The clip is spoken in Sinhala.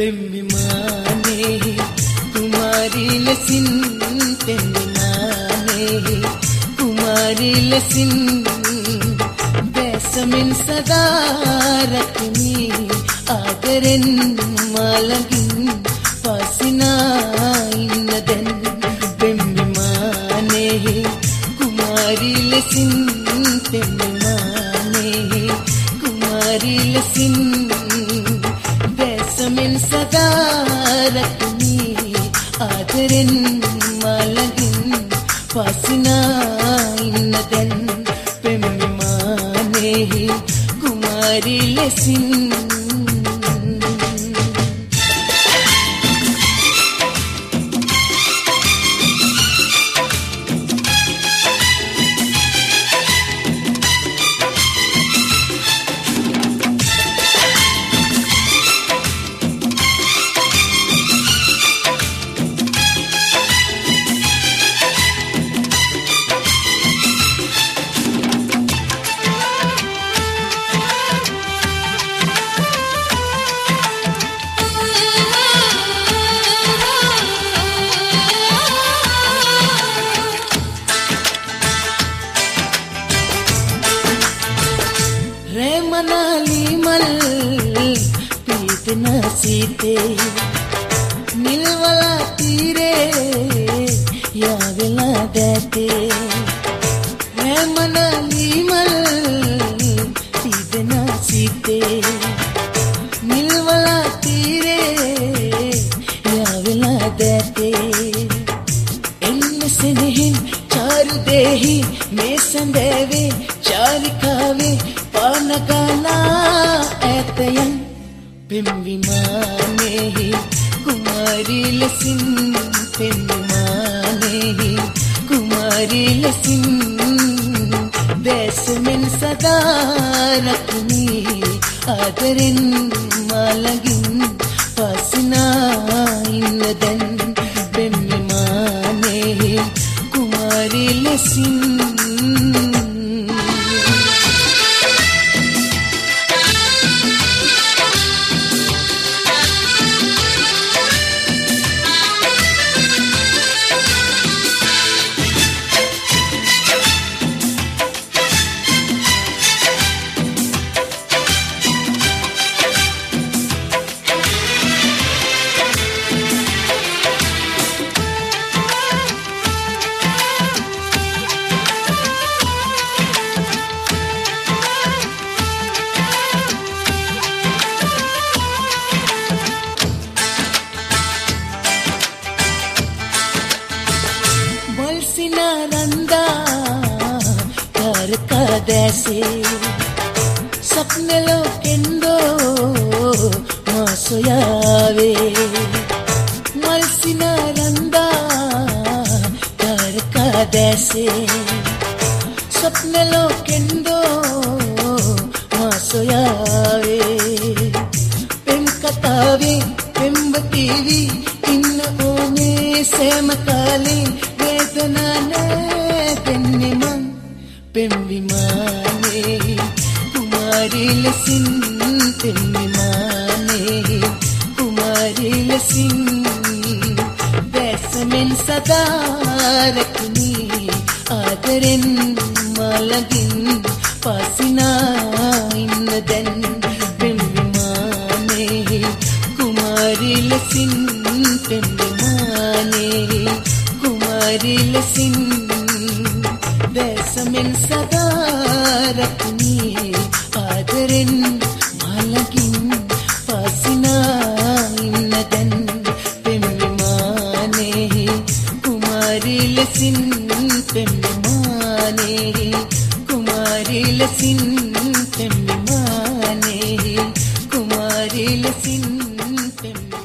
පෙම්විමානේ කුමාරී ලෙසින් පෙම්විමානේ කුමාරී ලෙසින් බැසමින් සදා රැකෙමි ආදරෙන් මාළඟින් පසිනා ඉන්න දැන් පෙම්විමානේ කුමාරී ලෙසින් පෙම්විමානේ කුමාරී ලෙසින් බැසමින් සදා රැකෙමි ආදරෙන් මාළඟින් පසිනා ඉන්න දැන් පෙම්විමානේ කුමාරී ලෙසින් मनाली मल पीतना सीते नीलवाला तीरे या वेला देते है मनाली मल पीतना सीते नीलवाला तीरे या वेला देते इनमें से नहीं चारु देही में संदेवे चारिकावे पानकाला ऐतयन पෙම්විමානේ කුමාරී ලෙසින් පෙම්විමානේ කුමාරී ලෙසින් බැසමින් සදා රැකෙමි ආදරෙන් මාළඟින් පසිනා ඉන්න දැන් පෙම්විමානේ කුමාරී ලෙසින් नंदा कर कदेसे सपने लोकेंदो मासोयावे मलसिना नंदा कर कदेसे सपने लोकेंदो मासोयावे पेम कतावे पेम बतीवी इन ओने सेमकाले පෙම්විමානේ කුමාරී ලෙසින් පෙම්විමානේ කුමාරී ලෙසින් බැසමින් සදා රැකෙමි ආදරෙන් මාළඟින් පසිනා ඉන්න දැන් පෙම්විමානේ කුමාරී ලෙසින් පෙම්විමානේ කුමාරී ලෙසින් බැසමින් සදා රැකෙමි ආදරෙන් මාළඟින් පසිනා ඉන්න දැන් පෙම්විමානේ කුමාරී ලෙසින් පෙම්විමානේ කුමාරී ලෙසින් පෙම්විමානේ කුමාරී ලෙසින් පෙම්විමානේ